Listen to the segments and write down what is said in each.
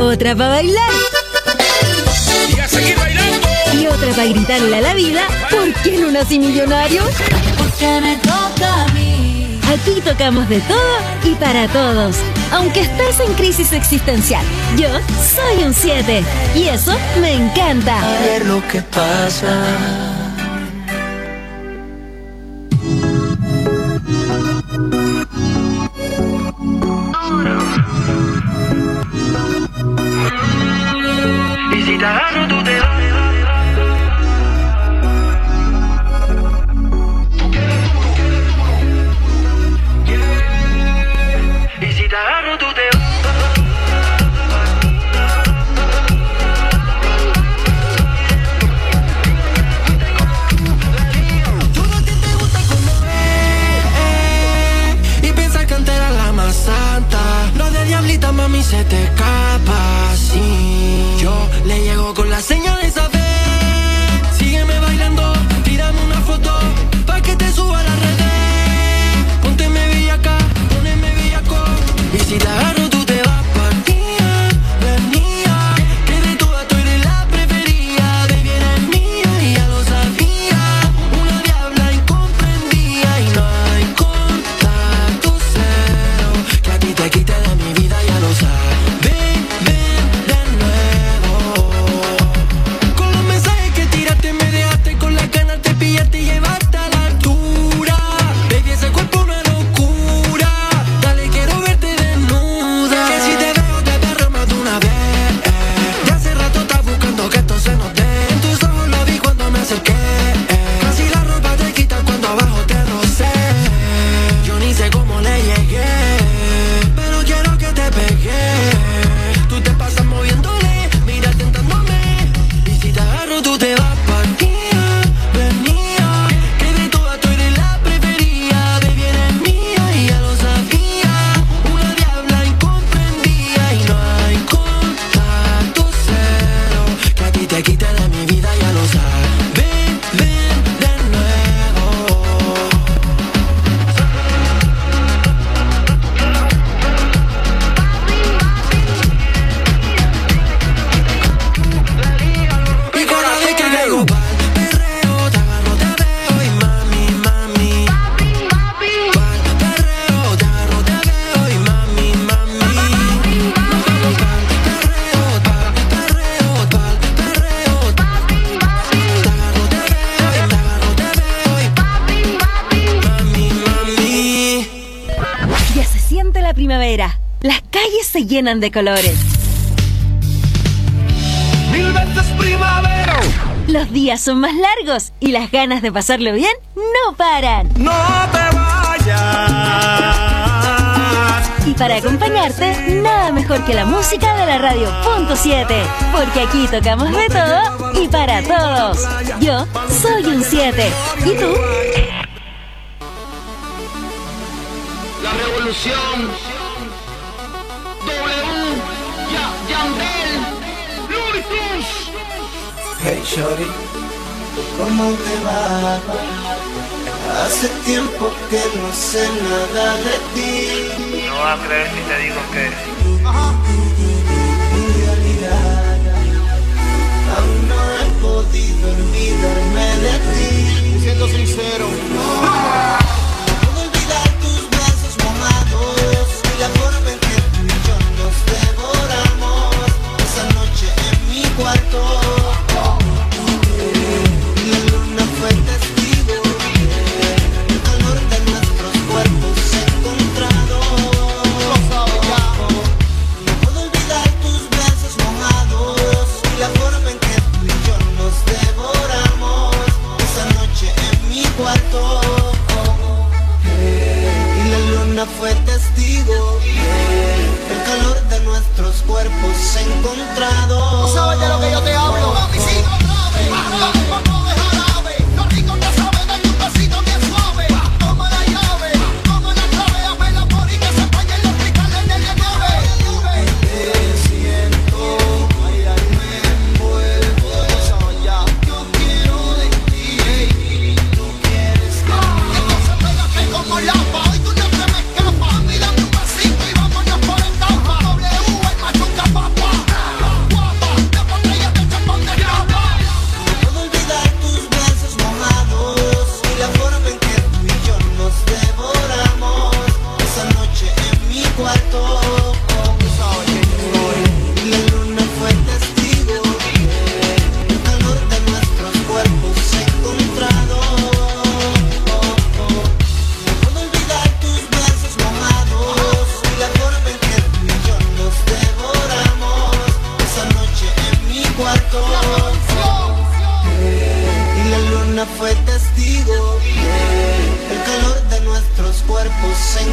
otra para bailar. Y a seguir bailando. Y otra para gritarle a la vida, ¿por qué no nací millonario? Porque me toca a mí. Aquí tocamos de todo y para todos. Aunque estés en crisis existencial, yo soy un 7 y eso me encanta. A ver lo que pasa. Y si te agarro tú te vas. Y si te agarro tú te vas. Yo no te gusta como y piensas que antes era la más santa. Lo de diablita mami se te escapa, sí. Yo le llego con la señal de saber. Sígueme bailando, tírame una foto pa' que te suba a las redes. Pónteme bellaca, poneme bellaco. Y si te agarro tú te vas partida, venía. Que de todas tú eres la preferida. Baby eres mía y ya lo sabía. Una diabla incomprendida y no hay contacto cero que a ti te quite de mi vida, ya lo sabes. Ven de nuevo. Con los mensajes que tiraste me dejaste con las ganas de pillarte y llevarte a la altura. Baby, ese cuerpo es una locura. Dale, quiero verte desnuda. Que si te veo te agarro más de una vez. Ya hace rato estás buscando que esto se nos dé. En tus ojos lo vi cuando me acerqué. Casi la ropa te quitan cuando abajo te rocé. Yo ni sé cómo le llegué, pero quiero que te pegue. Tú te pasas moviéndole, mira tentándome. Y si te agarro tú te vas partida, venía. Que de todas tú eres la preferida. Baby eres mía y ya lo sabía. Una diabla incomprendida y no hay contacto cero que a ti te quite de mi vida, ya lo sabes. Ven de nuevo. Y cada vez que caigo pa'l perreo, te agarro, te veo y mami, mami. Pa'l perreo, te agarro, te veo y mami, mami. Nos vamos pa'l perreo, pa'l perreo, pa'l perreo. Te agarro, te veo y mami, mami. Ya se siente la primavera. Las calles se llenan de colores. Mil veces primavera. Los días son más largos y las ganas de pasarlo bien no paran. No te vayas. Y para acompañarte, nada mejor que la música de la radio Punto 7. Porque aquí tocamos de todo y para todos. Yo soy un 7. ¿Y tú? La revolución. Yandel. Luis. Hey shorty, ¿cómo te va? Hace tiempo que no sé nada de ti. No vas a creer si te digo que En realidad, aún no he podido olvidarme de ti. Siendo sincero. Puedo olvidar tus besos mojados y la forma en que tú y yo nos devoramos esa noche en mi cuarto. La luna fue testigo, el calor de nuestros cuerpos encontrados. No puedo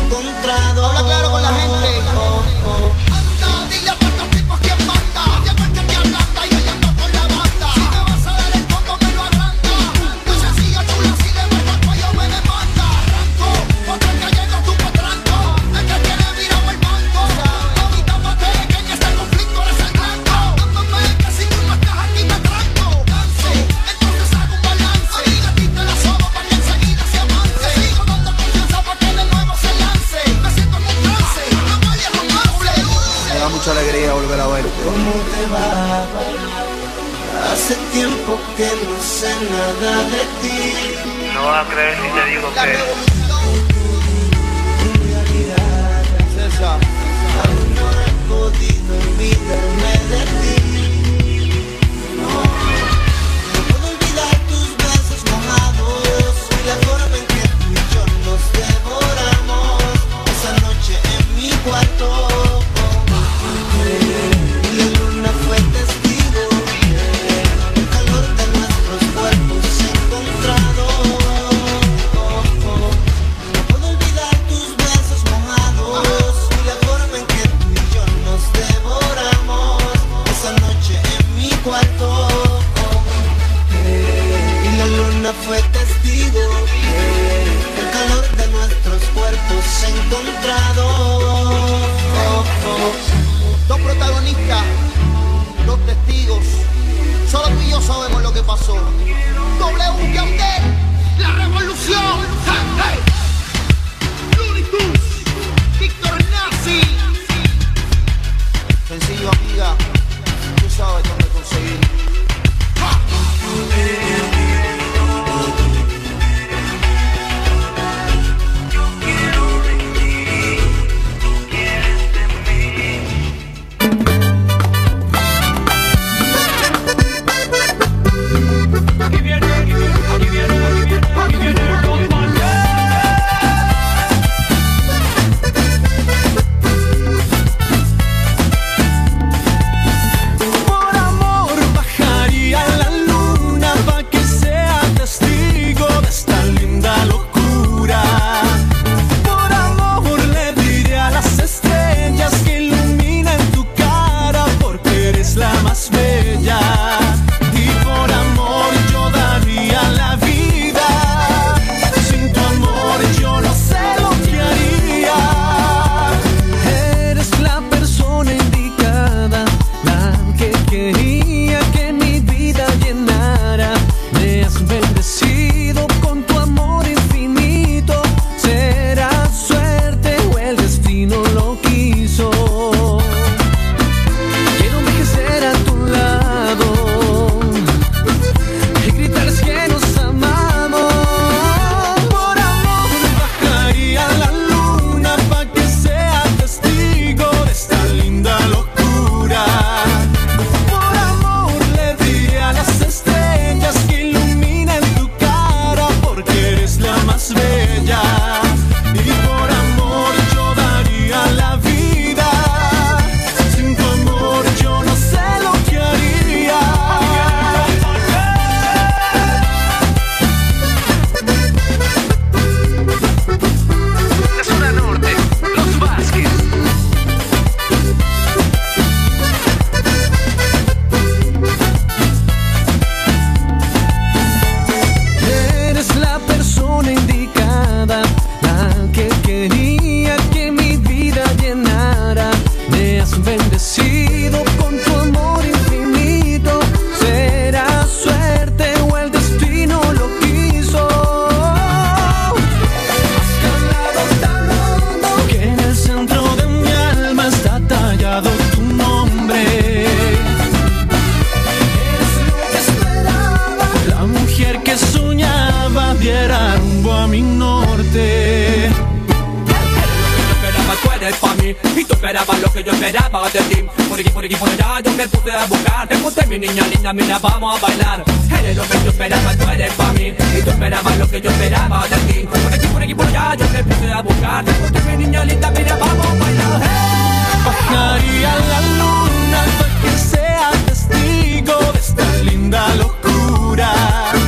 encontrado. Habla claro con la gente. Anda, dile a estos tipos quién manda. Y el que te ablanda y yo ando con la banda. Si me vas a dar el combo me lo agranda. Muy sencilla, chula, si de verdad yo me demanda. Arranco, otro que llega tu potranco. El que tiene virado el banco. Mami, tápate que en este conflicto eres el blanco. Dándome que si tú no estás aquí me tranco. Dance, entonces hago un balance. Amiga, a ti te la sobo para que enseguida se avance. Sigo dando confianza para que de nuevo se lance. Me siento en un trance, no vale romance. Me da mucha alegría volver a verte. ¿Cómo te va? Hace tiempo que no sé nada de ti. No vas a creer si te digo que En realidad, César. aún no he podido olvidarme de ti. No puedo olvidar tus besos mojados y la forma en que tú y yo nos devoramos esa noche en mi cuarto. Y la luna fue testigo, el calor de nuestros cuerpos encontrados. No puedo olvidar tus besos mojados y la forma en que tú y yo nos devoramos esa noche en mi cuarto. Y la luna fue testigo, el calor de nuestros cuerpos encontrados. Dos protagonistas, dos testigos. Solo tú y yo sabemos lo que pasó. W Yandel, la revolución. Hey, hey. Looney Tunes, Víctor Nazi. Sencillo, amiga. Tú sabes dónde conseguir. Por amor bajaría la luna pa' que sea testigo de esta linda locura. Por amor le diré a las estrellas que iluminan tu cara porque eres la más bella. Y por amor yo daría la vida. Sin tu amor yo no sé lo que haría. Eres la persona indicada, la que quería que mi vida llenara. Me has bendecido con tu amor infinito. Será suerte o el destino lo quiso. Quiero envejecer a tu lado y gritar que nos amamos. Por amor bajaría la luna pa' que sea testigo de esta linda locura. Por amor le diré a las estrellas que iluminan tu cara porque eres la más bella. Y por amor yo daría la vida. Sin tu amor yo no sé lo que haría. de zona norte, los Vázquez. Eres la persona indicada, la que quería que mi vida llenara. Me has bendecido con tu amor infinito. Será suerte o el destino lo quiso. Has calado tan hondo que en el centro de mi alma está tallado tu nombre. Eres lo que esperaba, la mujer que soñaba diera rumbo a mi norte. Tú eres pa' mí y tú esperabas lo que yo esperaba de ti. Por aquí, por allá yo me puse a buscar. Te puse mi niña linda, mira, vamos a bailar. Eres lo que yo esperaba, tú eres pa' mí y tú esperabas lo que yo esperaba de ti. Por aquí, por allá yo me puse a buscar. Te puse mi niña linda, mira, vamos a bailar. Bajaría la luna para que sea testigo de esta linda locura.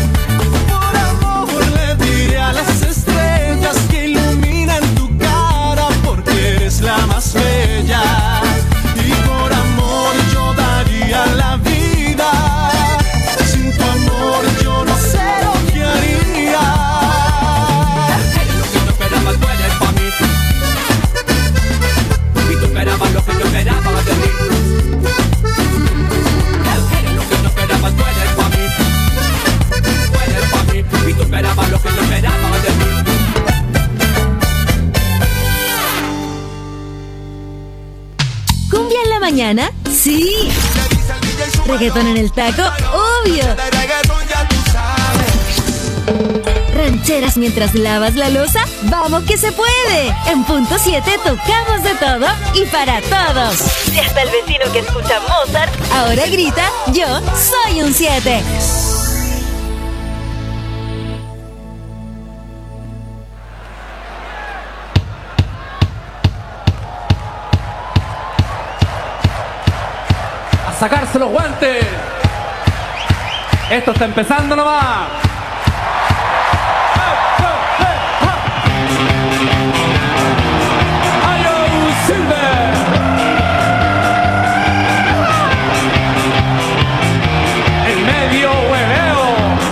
Por amor le diré a las estrellas que iluminan tu cara mañana? Sí. Reggaetón en el taco, obvio. Rancheras mientras lavas la loza, ¡vamos que se puede! En punto 7 tocamos de todo y para todos. Si hasta el vecino que escucha Mozart ahora grita, yo soy un 7. ¡A sacarse los guantes! Esto está empezando nomás. El medio hueveo.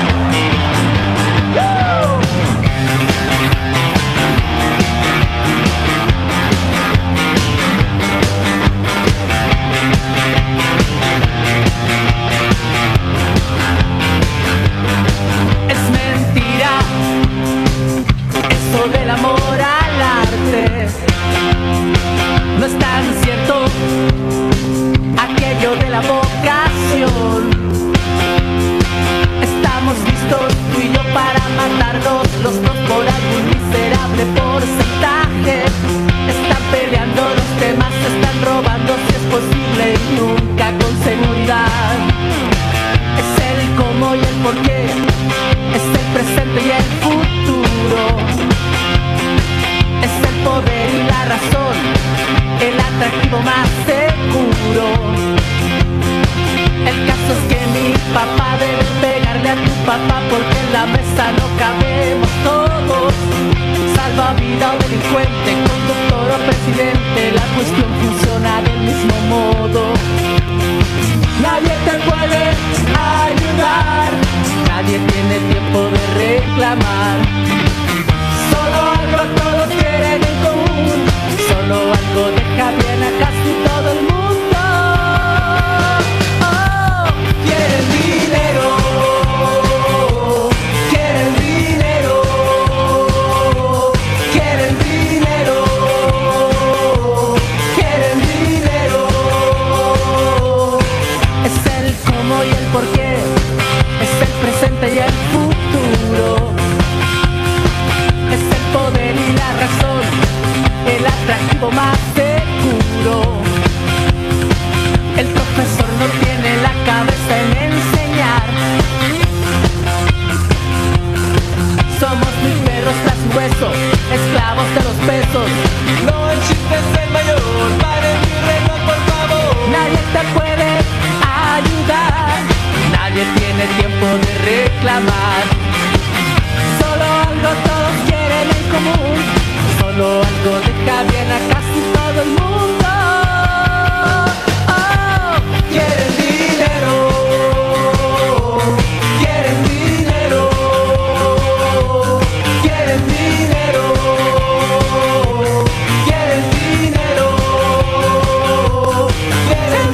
Es mentira eso del amor al arte. No es tan cierto aquello de la vocación. Estamos listos tú y yo para matarnos los dos por algún miserable porcentaje. Están peleando los temas, se están robando si es posible y nunca con seguridad. Es el cómo y el por qué, es el presente y el futuro. Es el poder y la razón, el atractivo más seguro. El caso es que mi papá debe pegarle a tu papá porque en la mesa no cabemos todos. Salvavidas o delincuente, conductor o presidente, la cuestión funciona del mismo modo. Nadie te puede ayudar, nadie tiene tiempo de reclamar. Solo algo todos quieren en común, solo algo deja bien a casi todo el mundo. Oh, quieren dinero, quieren dinero, quieren dinero, quieren dinero. Es el cómo y el por qué, es el presente y el futuro. Es el poder y la razón, el atractivo más seguro. El profesor no tiene la cabeza en enseñar. Somos mis perros tras hueso, esclavos de los pesos. No el chiste es el mayor, paren mi reloj por favor. Nadie te puede ayudar, nadie tiene tiempo de reclamar. Solo algo todos quieren en común, solo algo deja bien a casi todo el mundo. Oh, quieren dinero, quieren dinero, quieren dinero, quieren dinero, quieren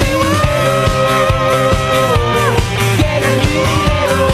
dinero, quieren dinero.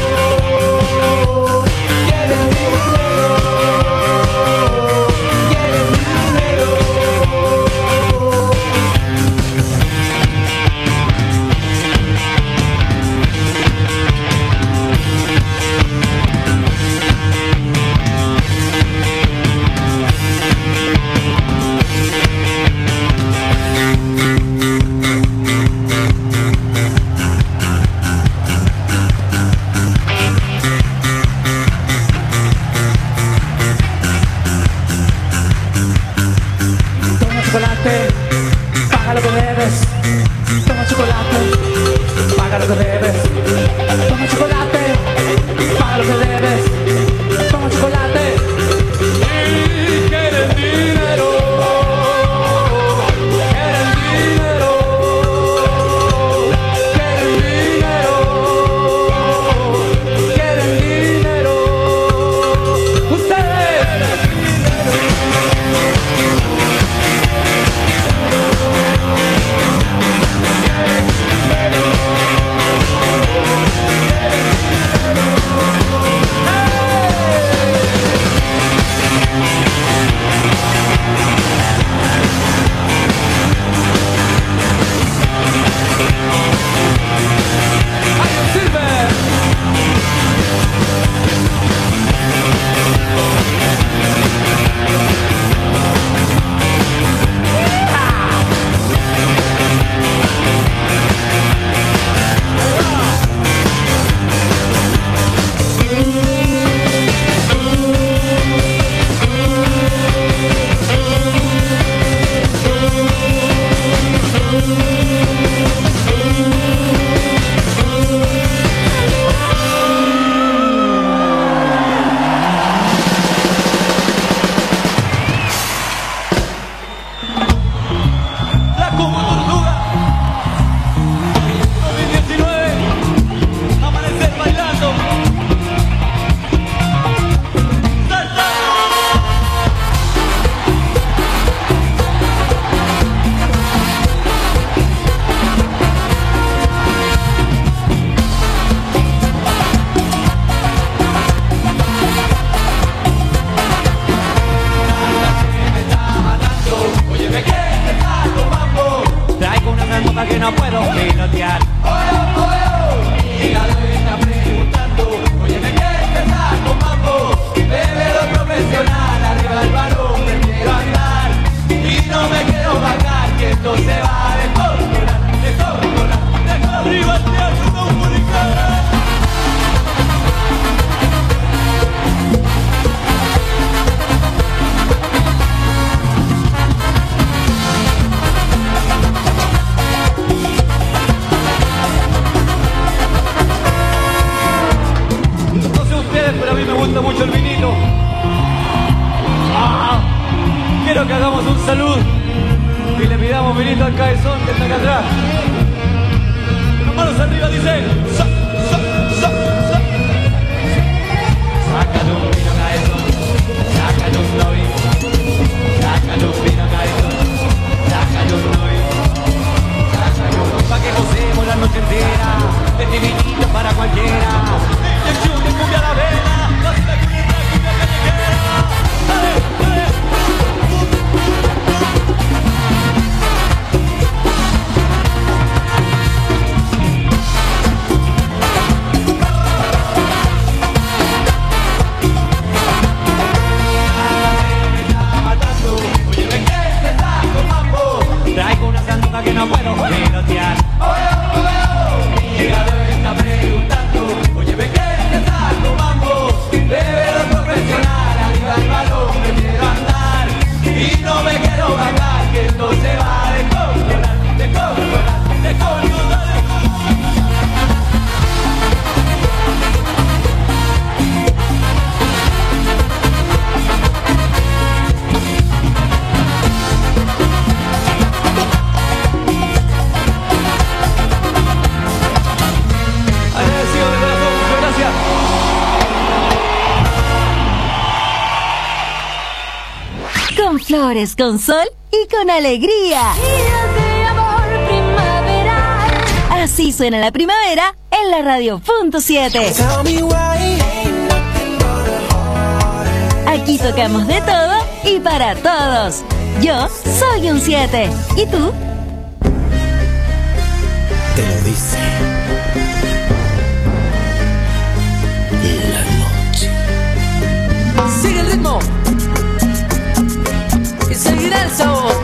Toma chocolate, paga lo que debes. Toma chocolate, paga lo que debes. Toma chocolate, paga lo que debes. Toma chocolate. Y quieren dinero, quieren dinero, quieren dinero, quieren dinero. Ustedes. puedo pilotear. Y la doy está preguntando, oye, ¿me quieres estar con mambo? Bebedor profesional, arriba el balón, prefiero andar. Y no me quiero bajar, que esto se va a descontrolar, descontrolar, descontrolar. Arriba el teatro comunicar. Pero a mí me gusta mucho el vinito. Quiero que hagamos un salud y le pidamos vinito al cabezón que está acá atrás. Las manos arriba, dice. Sácale un vino, cabezón. Sácale un novio. Sácale un vino, cabezón. Sácale un novio. Sácale un novio. Pa' que gocemos la noche entera. Este vinito para cualquiera. Inyección de cumbia a la vena. Hasta que una cumbia callejera. ¡Dale, dale! Traigo una sanduca que no puedo pilotear. Llegado está preguntando, oye, ¿me quieres estar tomando? Bebedor profesional, arriba el balón, prefiero andar. Y no me quiero bajar, que esto se va a descontrolar, descontrolar, descontrolar. Con flores, con sol y con alegría. Días de amor primaveral. Así suena la primavera en la radio.7. Tell me why ain't nothing but a heartache. Aquí tocamos de todo y para todos. Yo soy un 7. ¿Y tú? Te lo dice la noche. Sigue el ritmo y seguirá el sabor.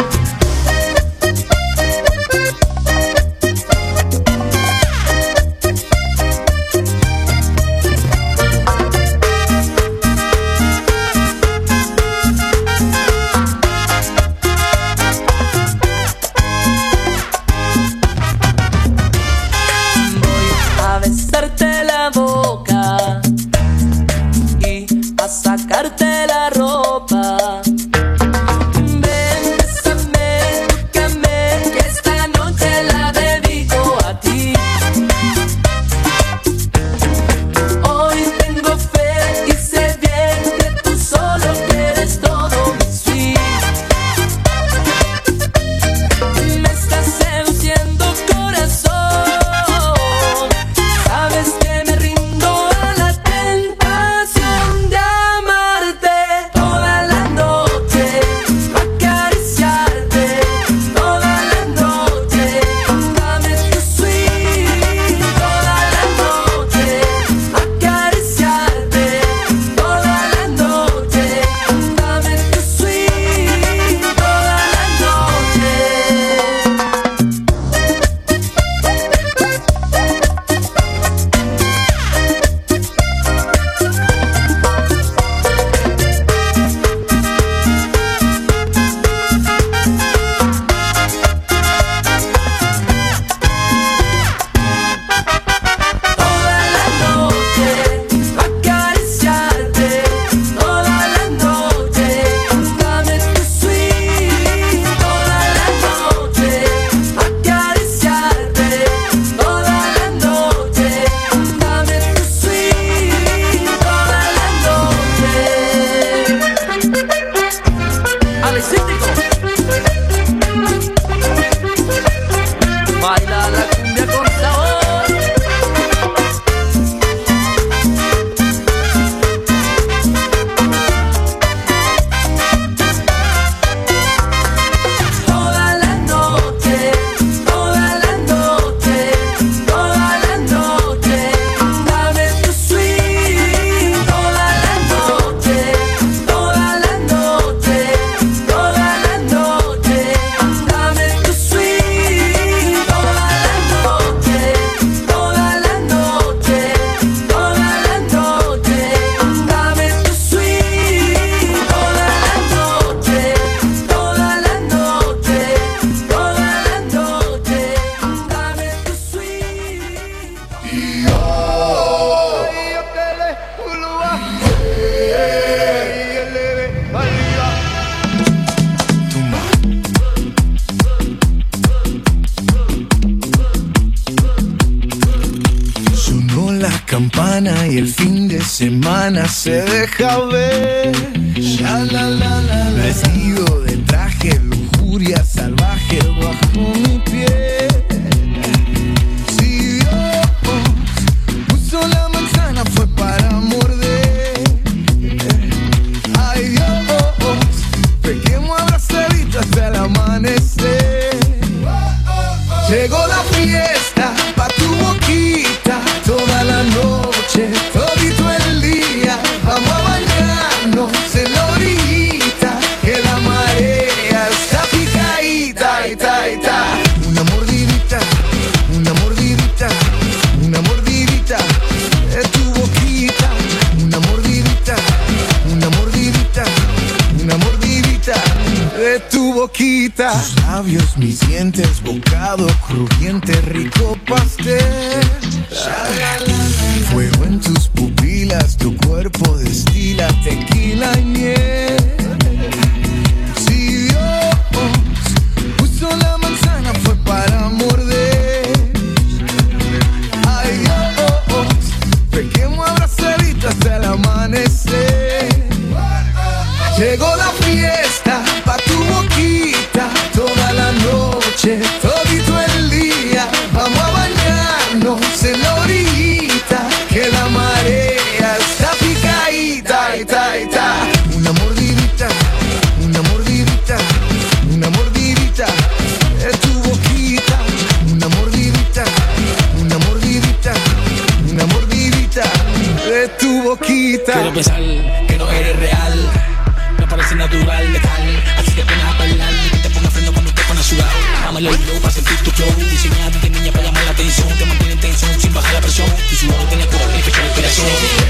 Sonó la campana y el fin de semana se deja ver. Vestido de traje, lujuria salvaje bajo mi piel. Si Dios puso la manzana fue para morder. Ay Dios, pequemos abrazaditos hasta el amanecer. Llegó la fiesta pa' tu boquita, toda la noche, todito el día. Vamos a bañarnos en la orillita, que la marea está picadita, ita, ita. Una mordidita, una mordidita, una mordidita de tu boquita. Una mordidita, una mordidita, una mordidita de tu boquita. Tus labios, mis dientes, bocado crujiente, rico pastel. Fuego en tus pupilas, tu cuerpo destila tequila y miel. Si Dios puso la manzana fue para morder. Ay Dios, pequemos abrazaditos hasta el amanecer. Llegó la fiesta pa' tu boquita, toda la noche, todito el día. Vamos a bañarnos en la orillita, que la marea está picadita, ita, ita. Una mordidita, una mordidita, una mordidita de tu boquita. Una mordidita, una mordidita, una mordidita de tu boquita. Quiero pensar que no eres real, no parece natural, letal. Así que pones a bailar y que te ponga freno cuando te pones a sudar. Dame el flow para sentir tu flow, diseñada de niña para llamar la atención. Te mantiene en tensión sin bajar la presión. Tu sudor tiene cura y fecha de inspiración.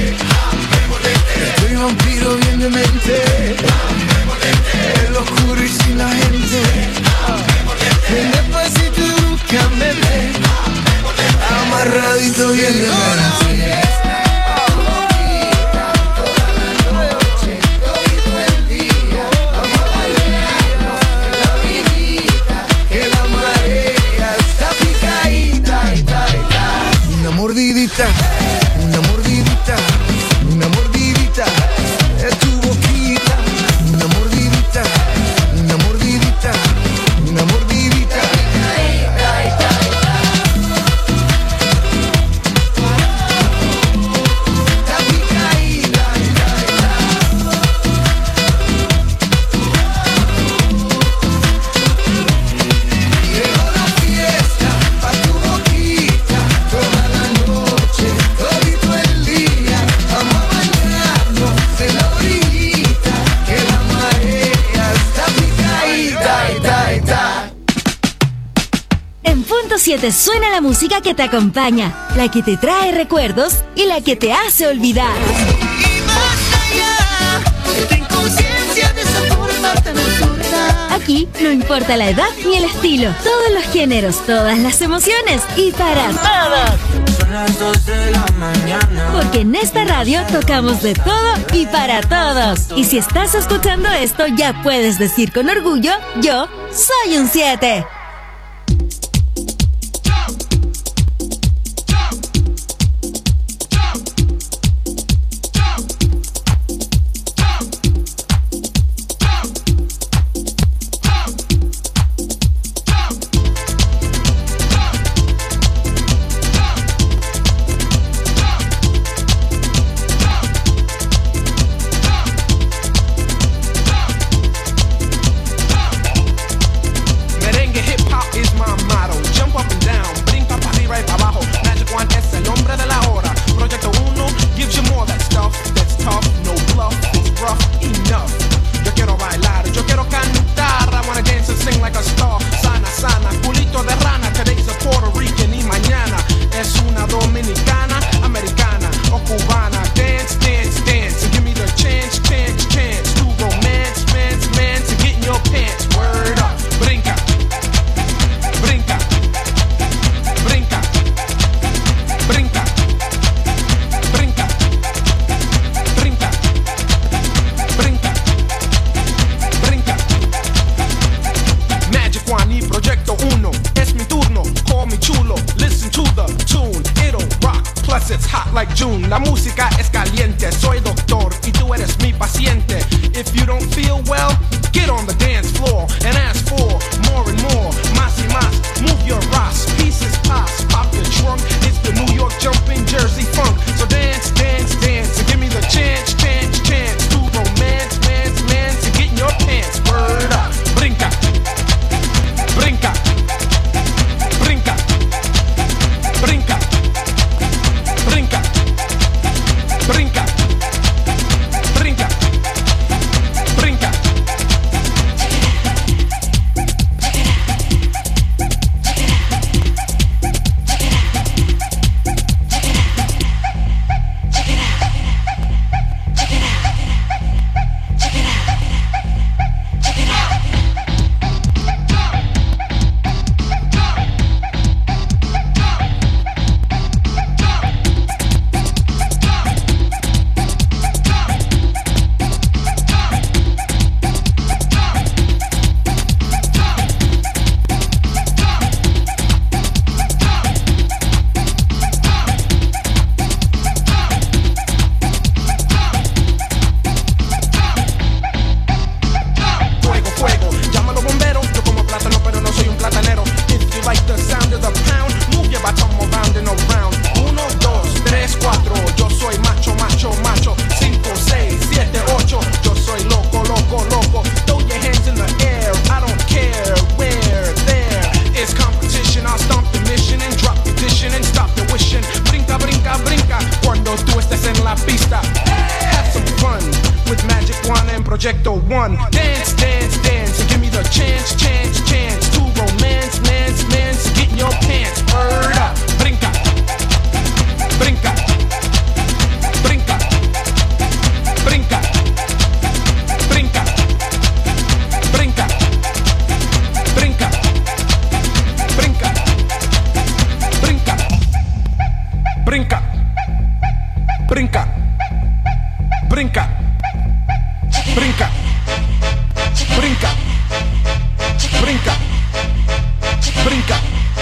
Estoy vampiro bien de mente, en lo oscuro y sin la gente. Ven despacito y búscame, amarradito bien de mente. Una mordidita, una mordidita, una mordidita de tu boquita. Una mordidita, una mordidita, una mordidita. Llegó la fiesta pa' tu boquita, toda la noche, todito el día. Vamos a bañarnos en la orillita, que la marea está picadita, ita, ita. En punto 7 suena la música que te acompaña, la que te trae recuerdos y la que te hace olvidar. Y más allá, ten conciencia de esa forma tan nocturna. Aquí no importa la edad ni el estilo, todos los géneros, todas las emociones y para todos. Son las 2 de la mañana. Porque en esta radio tocamos de todo y para todos. Y si estás escuchando esto, ya puedes decir con orgullo, yo soy un 7. Merengue like June. La música es caliente, soy doctor y tú eres mi paciente. If you don't feel well, get on the dance floor and ask for more and more. Más y más, move your ass, pieces pass, pop your trunk. It's the New York jumping Jersey funk. So dance, dance, dance, and give me the chance, chance, chance to romance, man's, man's, and get in your pants. Word up, brinca, brinca, brinca, brinca, brinca, brinca, brinca, brinca. Projecto One. Dance, dance, dance, and give me the chance, chance, chance to romance, man's, man's, get in your pants. Word up, brinca, brinca, brinca, brinca, brinca, brinca, brinca, brinca, brinca, brinca, brinca, brinca. Brinca, brinca, brinca, brinca.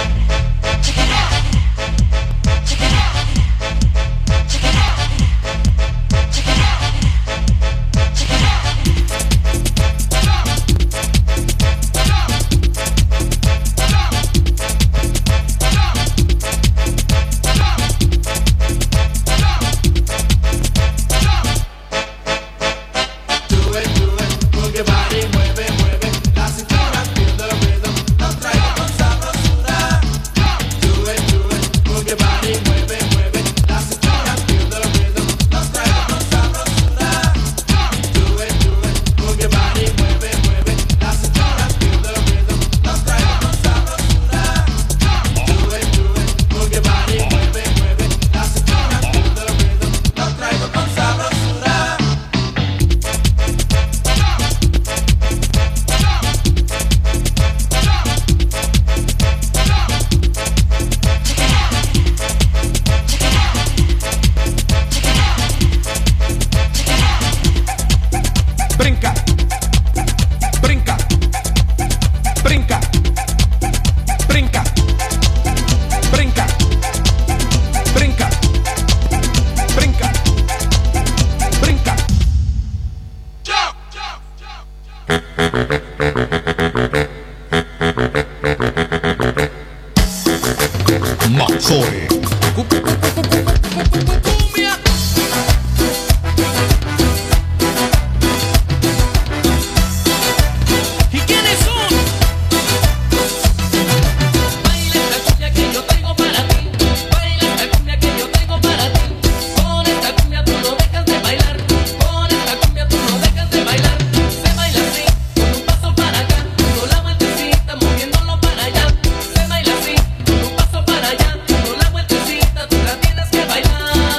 Mazzoli. Moviendo la vueltecita, tú la tienes que bailar.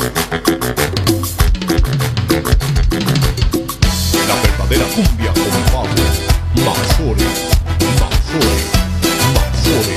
La verdadera cumbia con Pablo Manzore, Manzore, Manzore.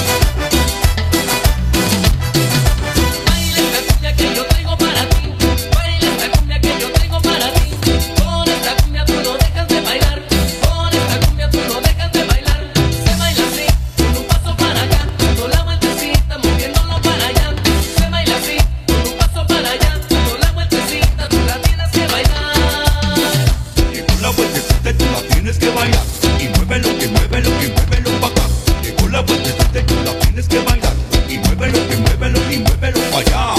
Baila esta cumbia que yo traigo para ti. Baila esta cumbia que yo traigo para ti. Con esta cumbia tú no dejas de bailar. Con esta cumbia tú no dejas de bailar. Se baila así, con un paso para acá, dando la vueltecita, moviéndolo para allá. Se baila así, con un paso para allá, dando la vueltecita, tú la tienes que bailar. Llegó la vueltecita y tú la tienes que bailar. Y muévelo, que muévelo, que muévelo pa' acá. Llegó la vueltecita y tú la tienes que bailar. Y muévelo, que muévelo, y muévelo pa' allá.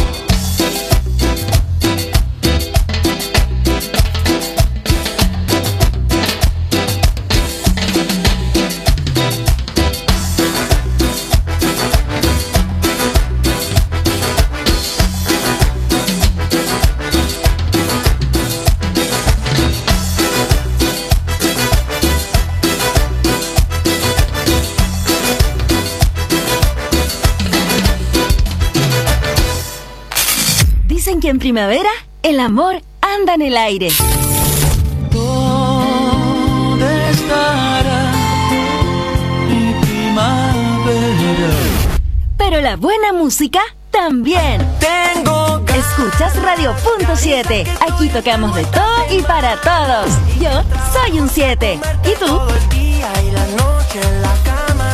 Dicen que en primavera el amor anda en el aire. ¿Dónde estará mi primavera? Pero la buena música también. Escuchas Radio.7. Aquí tocamos de todo y para todos. Yo soy un 7. ¿Y tú? Todo el día y la noche en la cama.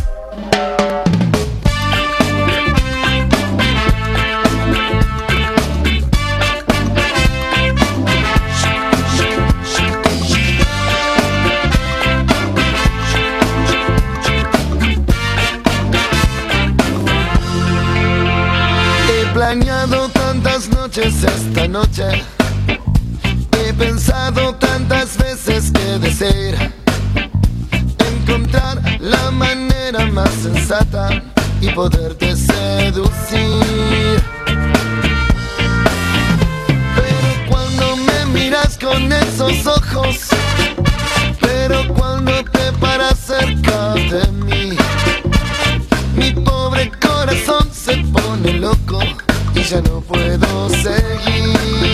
He planeado tantas noches esta noche. He pensado tantas veces que desear encontrar la manera más sensata y poderte seducir. Pero cuando me miras con esos ojos, pero cuando te paras cerca de mí, mi pobre corazón se pone loco y ya no puedo seguir.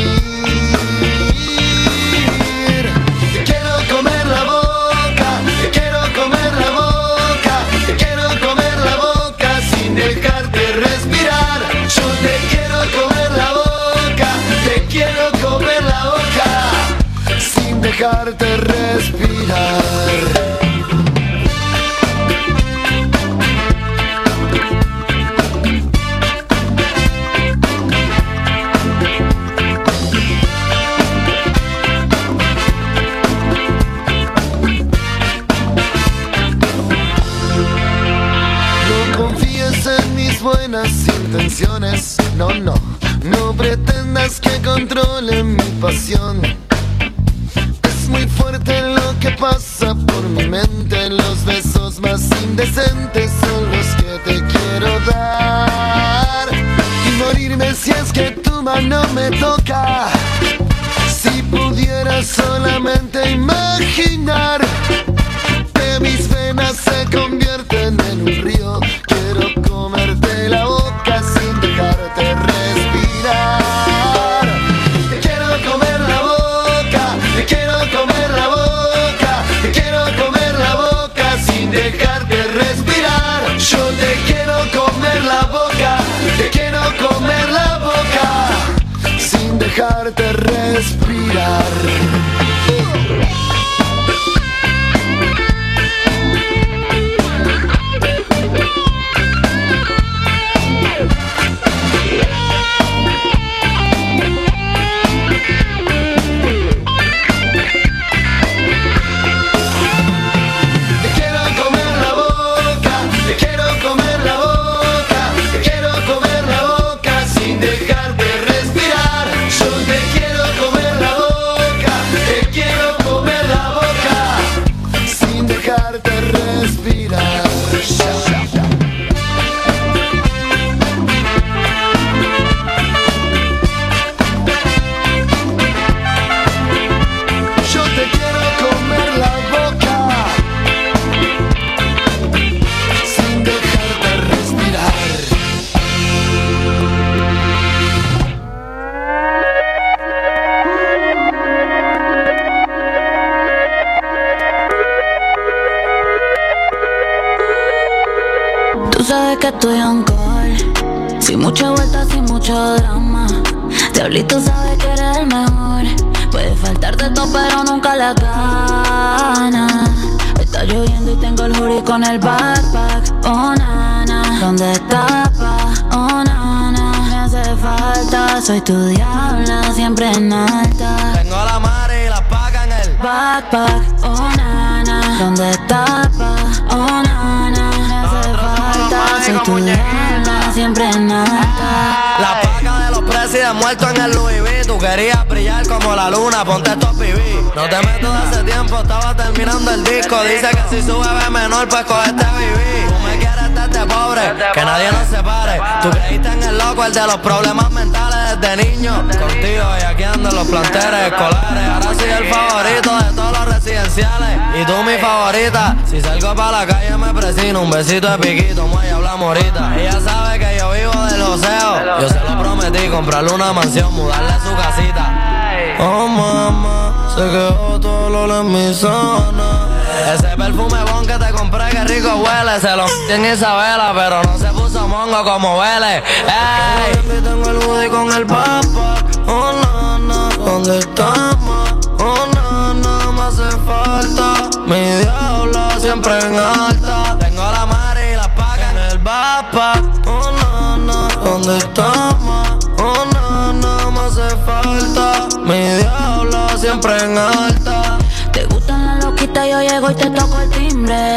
Te quiero comer la boca, te quiero comer la boca, te quiero comer la boca sin dejarte respirar. Yo te quiero comer la boca, te quiero comer la boca sin dejarte respirar. Buenas intenciones, no, no, no pretendas que controle mi pasión. Es muy fuerte lo que pasa por mi mente. Los besos más indecentes son los que te quiero dar y morirme si es que tu mano me toca. Si pudiera solamente imaginar que mis venas se convierten en un río, quiero comerte la boca sin dejarte respirar. Te quiero comer la boca, te quiero comer la boca, te quiero comer la boca sin dejarte respirar. Yo te quiero comer la boca, te quiero comer la boca sin dejarte respirar. que estoy on call. Sin mucha vuelta, sin mucho drama. Diablito sabe que eres el mejor. Puede faltarte todo pero nunca la gana. Está lloviendo y tengo el hoodie con el backpack. Oh nana, ¿dónde está pa? Oh nana, me hace falta. Soy tu diabla, siempre en alta. Tengo la madre y la paga en el backpack. Oh nana, ¿dónde está pa? Oh nana, me hace falta. Soy tu diabla, siempre en alta. La paga de los presidentes muertos en el Louis V. Tú querías brillar como la luna, ponte estos pibí. No te meto de hace tiempo, estaba terminando el disco. Dice que si su bebé menor, pues cogete vivir. Tú me quieres desde pobre, que nadie nos separe. Tú creíste en el loco, el de los problemas mentales desde niño. Contigo y aquí ando en los planteles escolares. Ahora soy el favorito de todos los residenciales. Y tú mi favorita. Si salgo pa' la calle me presino. Un besito de piquito, muelle, hablamos ahorita. Ella sabe que yo vivo del joseo. Yo se lo prometí, comprarle una mansión, mudarle a su casita. Oh mamá, se quedó todo el olor en mi zona. Ese perfume bon que te compré, que rico huele. Se lo en Isabela, pero no se puso mongo como huele. Ey, tengo el hoodie con el papa. Oh nana, ¿dónde estamos? Oh nana, me hace falta. Mi diablo siempre en alta. Tengo la madre y la paga en el papa. Oh nana, ¿dónde estamos? Oh nana, me hace falta. Mi diablo siempre en alta. Te gustan las loquitas, yo llego y te toco el timbre.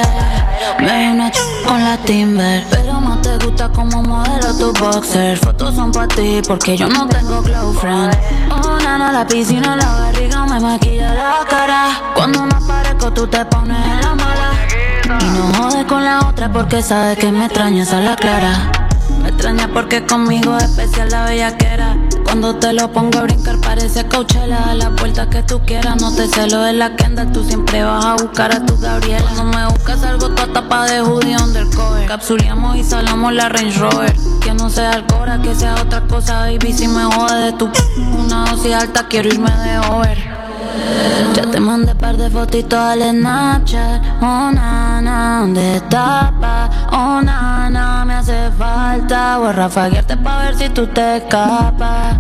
Me una con la Timber, pero más te gusta como modelo tu boxer. Fotos son pa' ti porque yo no tengo close friend. Oh nana, la piscina en la barriga me maquilla la cara. Cuando me aparezco tú te pones en la mala. Y no jodes con la otra porque sabes que me extrañas a la clara. Me extraña porque conmigo es especial la bellaquera. Cuando te lo pongo a brincar parece Coachella. A las vueltas que tú quieras, no te celo de la Kendall. Tú siempre vas a buscar a tu Gabriela. Cuando me buscas algo toda tapa de hoodie undercover. Capsuleamos y salamos la Range Rover. Que no sea Alcora, que sea otra cosa, baby. Si me jode de tu una dosis alta, quiero irme de over. Ya te mandé par de fotitos al Snapchat. Oh nana, ¿dónde estás pa? Oh nana, me hace falta. Voy a rafaguearte pa' ver si tú te escapas.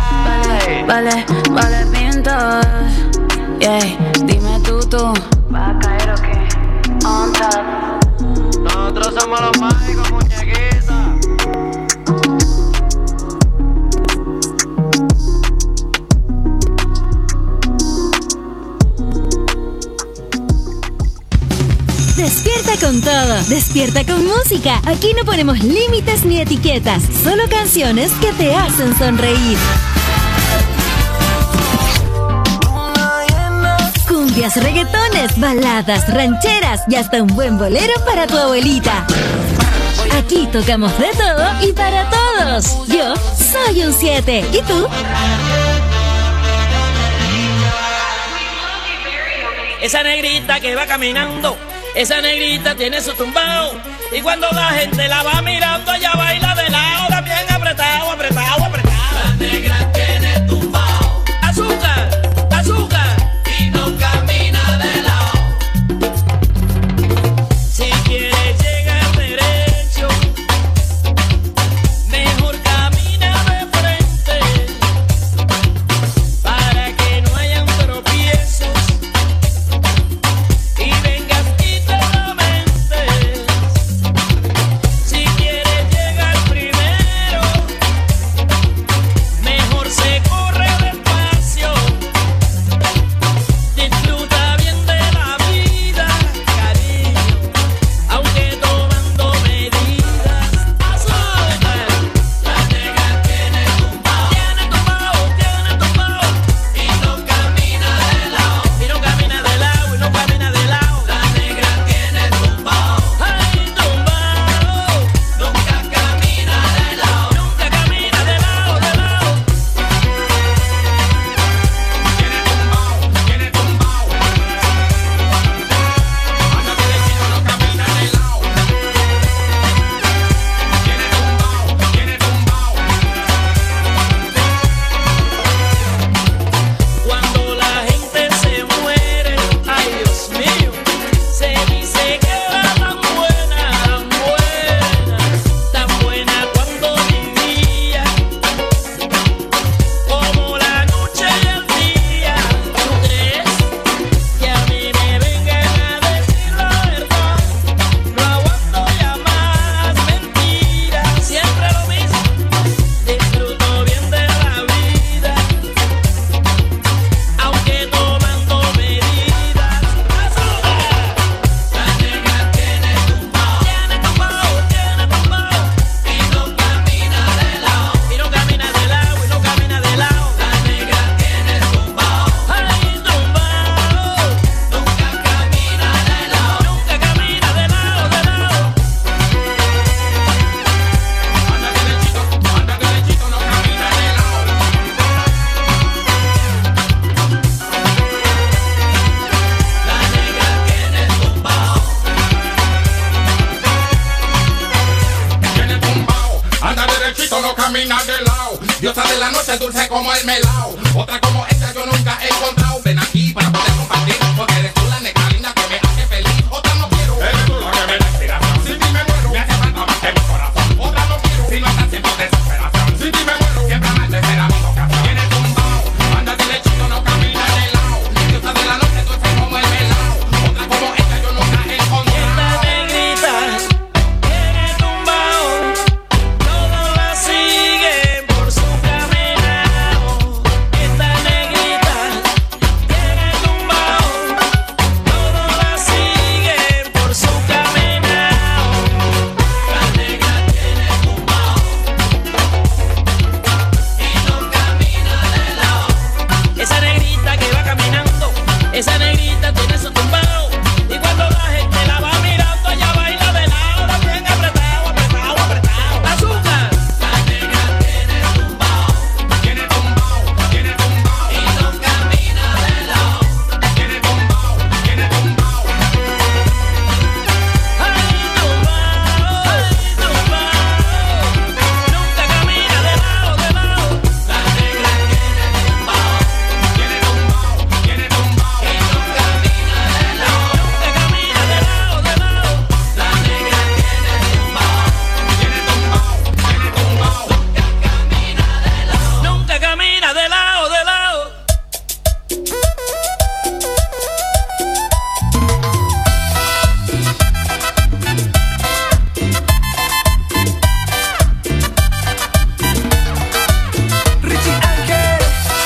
Vale, pintos. Yeah, dime tú. ¿Vas a caer o qué? On top. Nosotros somos los mágicos, muñequitos. Despierta con todo, despierta con música. Aquí no ponemos límites ni etiquetas, solo canciones que te hacen sonreír. Cumbias, reggaetones, baladas, rancheras y hasta un buen bolero para tu abuelita. Aquí tocamos de todo y para todos. Yo soy un 7. ¿Y tú? Esa negrita que va caminando, esa negrita tiene su tumbao. Y cuando la gente la va mirando, ella baila de lado, también apretado. La negra tiene tumbao. Azúcar, y no camina de lado. Si quieres llegar derecho, mejor camina de frente, para que no hayan tropiezos y vengas y te lamentes. Si quieres llegar primero, Diosa de la noche, dulce como el melao. Otra como esta yo nunca he encontrado. Ven aquí para poder compartir, porque eres tú la negra linda que me hace feliz. Otra no quiero, eres tú la que me da inspiración. Sin ti me muero, me hace falta más que mi corazón. Otra no quiero, si no estás siempre desesperación. Sin ti me muero, siempre más desesperado. Tienes tumbao, anda derechito, no camina de lado. Diosa de la noche, dulce como el melao. Otra como esta yo nunca he encontrado. Esta negrita tiene tumbao, todos la siguen por su caminado. Esta negrita tiene tumbao, todos la siguen por su caminado. La negra tiene tumbao y no camina de lado. Esa negrita que va caminando, esa negrita tiene su tumbao. Y cuando la gente la va mirando, ella baila de lado, bien apretado, apretado, apretado. ¡Azúcar! La negra tiene tumbao, Tiene tumbao, tiene tumbao. y no camina de lado. Tiene tumbao, tiene tumbao. ¡Ay, tumbao! ¡Ay, tumbao! Nunca camina de lado, de lado. La negra tiene tumbao, Tiene tumbao, tiene tumbao. y no camina de lado. Nunca camina de lado, de lado. La negra tiene tumbao, Tiene tumbao, tiene tumbao. nunca camina de lado, de lado. Richie Ángel.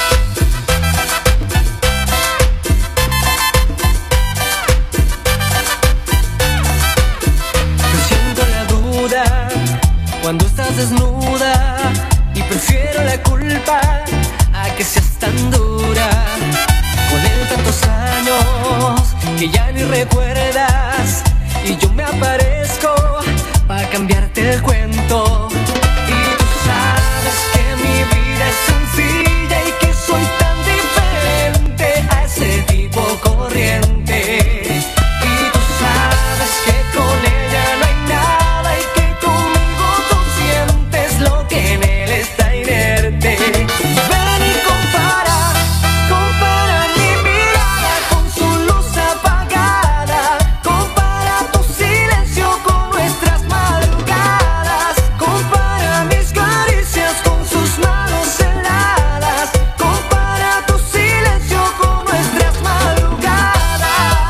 Me siento la duda cuando estás desnuda y prefiero la culpa a que seas tan dura. Con él tantos años que ya ni recuerdas y yo me aparezco para cambiarte el cuento. Y tú sabes que mi vida es sencilla y que soy tan diferente a ese tipo corriente. Y tú sabes que con ella no hay nada y que conmigo tú sientes lo que en él está inerte. Ven y compara, compara mi mirada con su luz apagada. Compara tu silencio con nuestras madrugadas. Compara mis caricias con sus manos heladas. Compara tu silencio con nuestras madrugadas.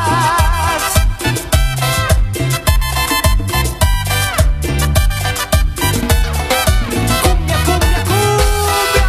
Cumbia, cumbia, cumbia.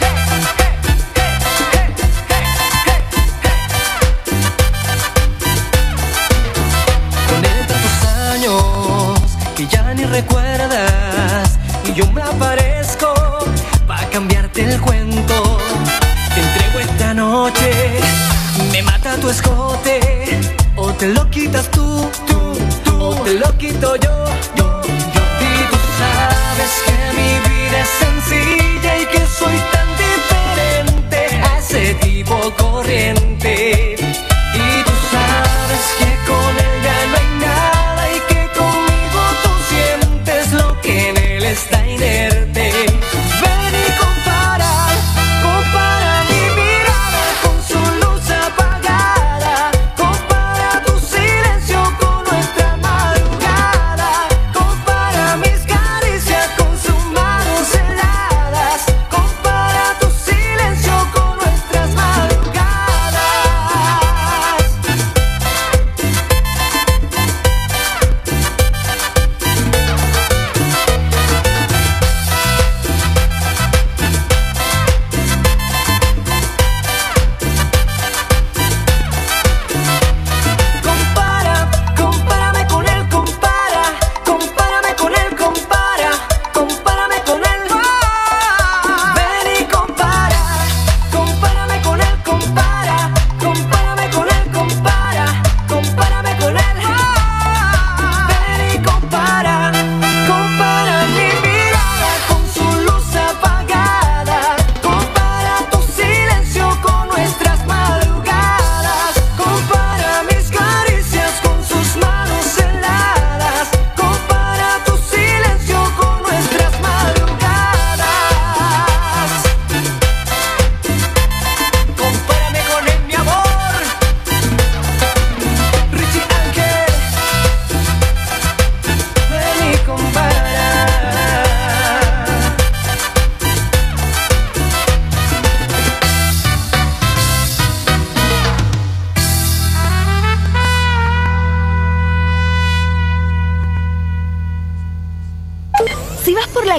Con él tantos años que ya ni recuerdas y yo me aparezco para cambiarte el cuento. Te entrego esta noche, me mata tu escote, o te lo quitas tú, o te lo quito yo. Y tú sabes que mi vida es sencilla y que soy tan diferente a ese tipo corriente. Y tú sabes que con ella no hay nada y que conmigo tú sientes lo que en él está inerte. Ven y compara, compara mi mirada con su luz apagada. Compara tu silencio con nuestra madrugada. Compara mis caricias con sus manos heladas. Compara tu silencio con nuestras madrugadas.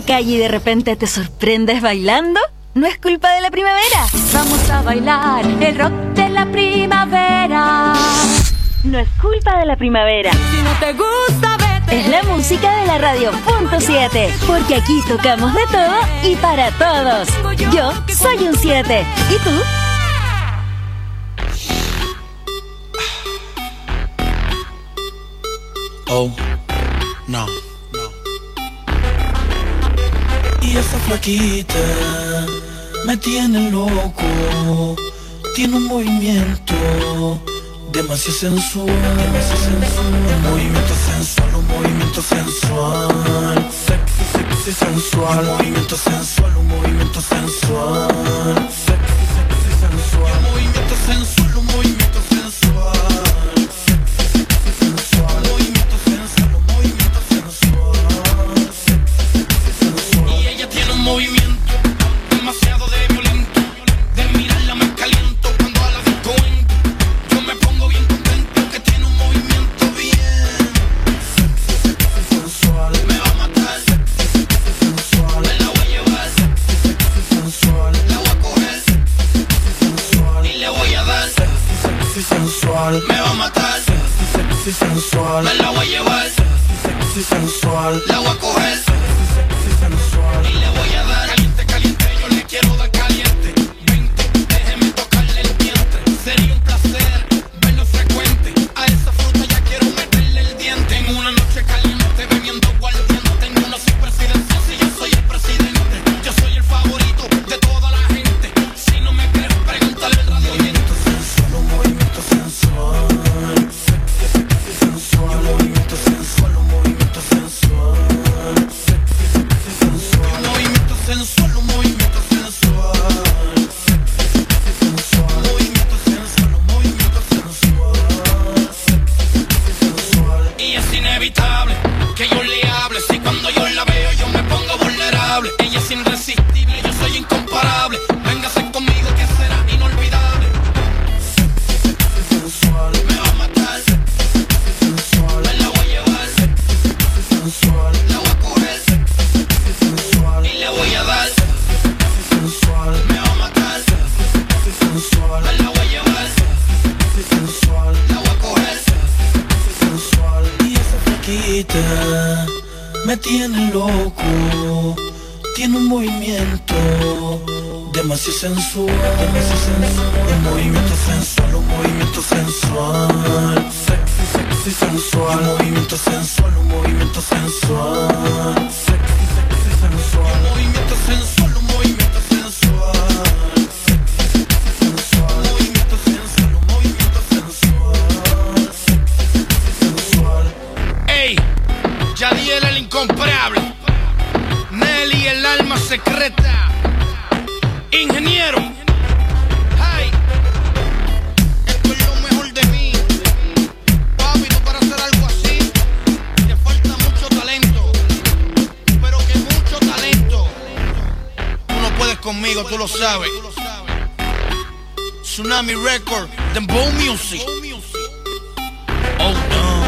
la calle y de repente te sorprendes bailando, no es culpa de la primavera. Vamos a bailar el rock de la primavera. No es culpa de la primavera. Si no te gusta, vete. Es la música de la radio .7, porque aquí tocamos de todo y para todos. Yo soy un 7. ¿Y tú? Oh, no. Y esa flaquita me tiene loco. Tiene un movimiento demasiado sensual, un movimiento sensual, un movimiento sensual, sexy, sexy, sensual, un movimiento sensual, un movimiento sensual, sexy, sexy, sensual, un movimiento sensual, un movimiento sensual, sexy, sexy, sensual, un movimiento sensual, un movimiento sensual, sexy, sexy, sensual. Y ella tiene un movimiento demasiado de violento, de mirarla me caliento cuando a la disco entro. Yo me pongo bien contento que tiene un movimiento bien sexy, sexy, sensual. Me va a matar sexy, sexy, sensual. Me la voy a llevar sexy, sexy, sensual. La voy a coger sexy, sexy, sensual. Y le voy a dar sexy, sexy, sensual. Me va a matar sexy, sexy, sensual. Me la voy a llevar sexy, sexy, sensual. La voy a coger sexy, sexy, sensual. Y le voy a dar caliente, caliente. Yo le quiero dar caliente. Vente, déjeme tocarle el vientre. Sería un placer verlo frecuente. A esa fruta ya quiero meterle el diente. En una noche caliente, bebiendo aguardiente. Tengo una superpresidencia, si yo soy el presidente. Yo soy el favorito de toda la gente. Si no me crees, pregúntale al radio oyente. Sensual, un movimiento sensual. Sexy, sexy, sensual. Un movimiento sensual, un movimiento sensual. Sexy, sexy, sensual. Un movimiento sensual, un movimiento sensual. Sexy, sexy, sensual. Un movimiento sensual, un movimiento sensual. Sexy, sexy, sensual. Y es inevitable que yo le hable. Si cuando yo la veo yo me pongo vulnerable. Ella es irresistible, yo soy incomparable. Véngase conmigo que será inolvidable. Sexy, sexy, sensual. Me va a matar. Sexy, sexy, sensual. Me la voy a llevar. Sexy, sexy, sensual. La voy a coger. Sexy, sexy, sensual. Y le voy a dar. Sexy, sexy, sensual. Me va a matar. Sexy, sexy, sensual. Me la voy a llevar. Sexy, sexy, sensual. La voy a coger. Sexy, sexy, sensual. Y esa flaquita me tiene loco. Tiene un movimiento demasiado sensual, demasiado sensual. Un movimiento sensual, un movimiento sensual. Sexy, sexy, sensual. Un movimiento sensual, un movimiento sensual. Sexy, sexy, sensual. Un movimiento sensual, un movimiento sensual. Sexy, sexy, sensual. Un movimiento sensual, un movimiento sensual. Sexy, sexy, sensual. Ey, Yadiel el incomparable, Nelly el alma secreta, ingeniero. Hey, esto es lo mejor de mí. Papi, tú para hacer algo así te falta mucho talento, pero que mucho talento. Tú no puedes conmigo, tú lo sabes. Tsunami Record, Dembow Music. Oh no.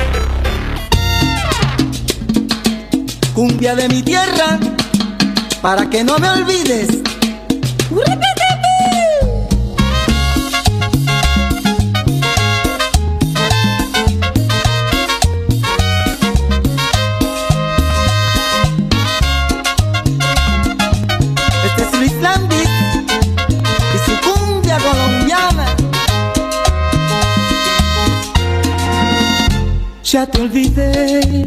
Cumbia de mi tierra, para que no me olvides. Este es Luis Landis y su cumbia colombiana. Ya te olvidé,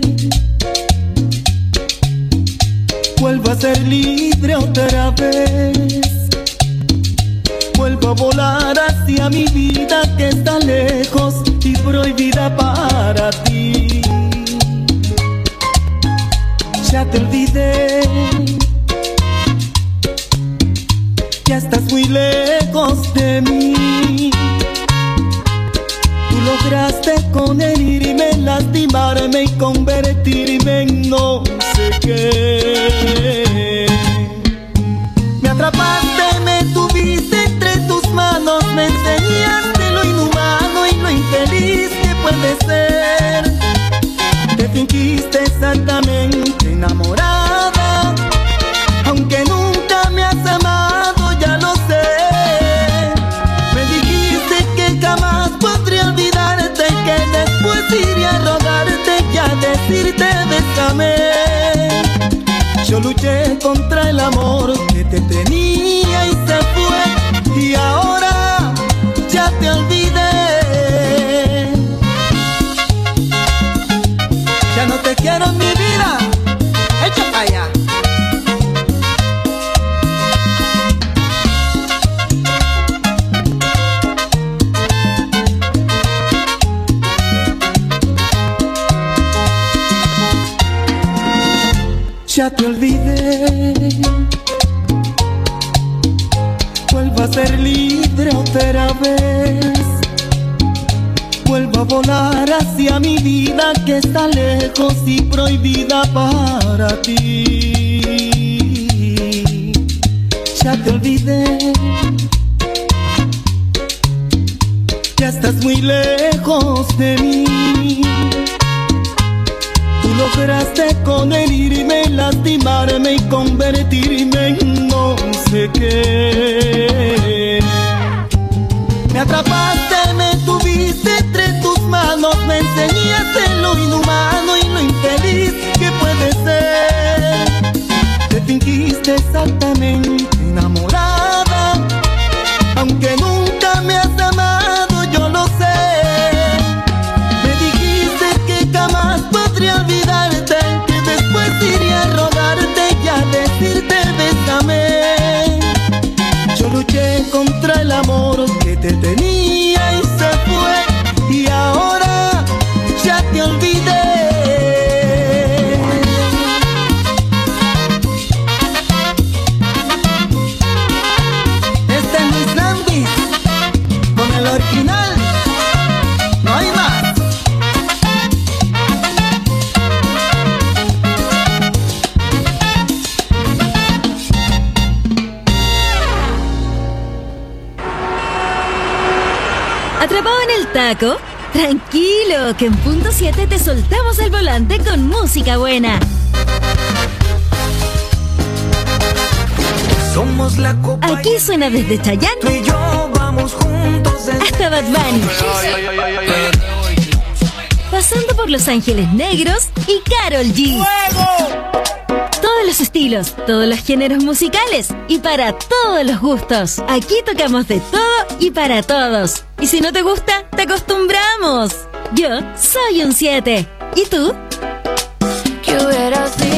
vuelvo a ser libre otra vez. Vuelvo a volar hacia mi vida que está lejos y prohibida para ti. Ya te olvidé, ya estás muy lejos de mí. Tú lograste con herirme, lastimarme y convertirme en no sé qué. Me atrapaste, me tuviste entre tus manos, me enseñaste lo inhumano y lo infeliz que puede ser. Te fingiste exactamente enamorada amor que te tenía y se fue, y ahora ya te olvidé. Ya no te quiero en mi vida, echa para allá. Ya te olvidé, vuelvo a ser libre otra vez, vuelvo a volar hacia mi vida que está lejos y prohibida para ti. Ya te olvidé, ya estás muy lejos de mí. Tú lograste con herirme, lastimarme y convertirme en no sé qué. Me atrapaste, me tuviste entre tus manos, me enseñaste lo inhumano y lo infeliz que puede ser. Te fingiste exactamente enamorada, aunque nunca me has amado, yo lo sé. Me dijiste que jamás podría olvidarte, que después iría a rogarte y a decirte bésame. Yo luché contra el amor que te tenía y se fue, y ahora ya te olvidé. Este es Luis Landis con el original, no hay más. ¿Atrapado en el taco? Tranquilo, que en punto 7 te soltamos el volante con música buena. Somos la copa. Aquí suena desde Chayanne Tú y yo vamos juntos hasta Bad Bunny, pasando por Los Ángeles Negros y Karol G. Todos los estilos, todos los géneros musicales y para todos los gustos. Aquí tocamos de todo y para todos. Y si no te gusta, te acostumbramos. Yo soy un 7. ¿Y tú? ¿Qué hubiera sido